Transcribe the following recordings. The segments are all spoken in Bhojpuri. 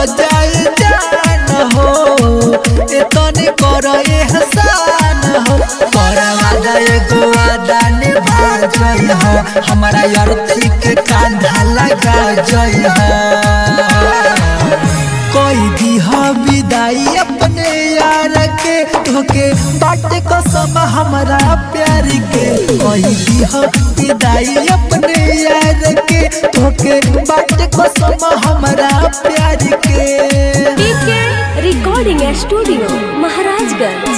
जाए जान हो एतने कर एहसान हो करवादा एगो वादा निभा जई हो हमारा अर्थी के कांधा लगा जई हो कोई दिह विदाई अपने यार के तोके बाट कसम हमारा प्यार के कोई दिह विदाई अपने यार के तोके बाट कसम हमारा प्यार के रिकॉर्डिंग स्टूडियो महाराजगंज।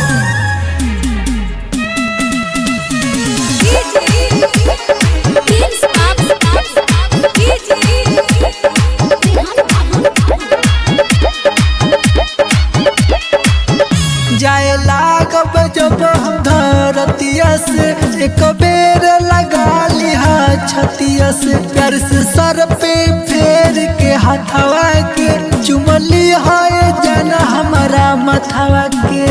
जाए लागब जब हम धरतिया से एक बेर लगा लिहा छतिया से प्यार से सर पे फेर के हथवा के चुमली है जाना हमारा मथवा के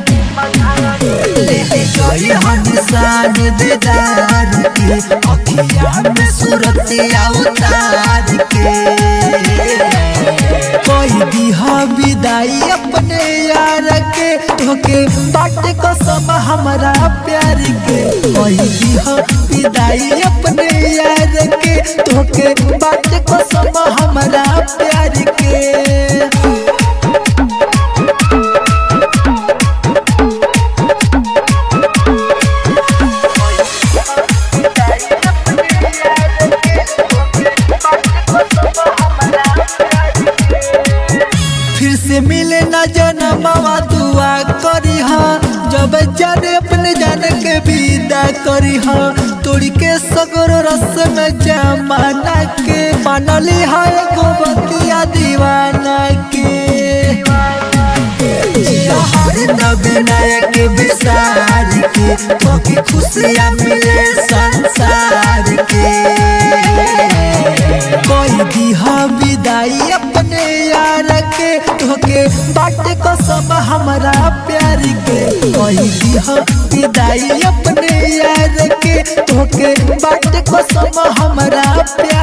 ले गई निशान दीदार के अखिया में सूरतिया उतार के कोई दिहा विदाई अपने यार के तोके बाट कसम हमारा प्यार के कोई दिहा विदाई अपने यार के तोके बाट कसम हमारा प्यार के फिर से मिले न जनमवा दुआ करी हा जब जाने अपने जाने के विदा करी हा तोड़ी के सगरो रस में जमाना के मानली है एगो बतिया दीवाना के विनायक विसार के बाकी खुशियाँ मिले संसार के कोई दिहा विदाई अपने यार के तोके बाट कसम हमारा प्यार के कोई दिहा विदाई अपने यार के तोके बाट कसम हमारा प्यार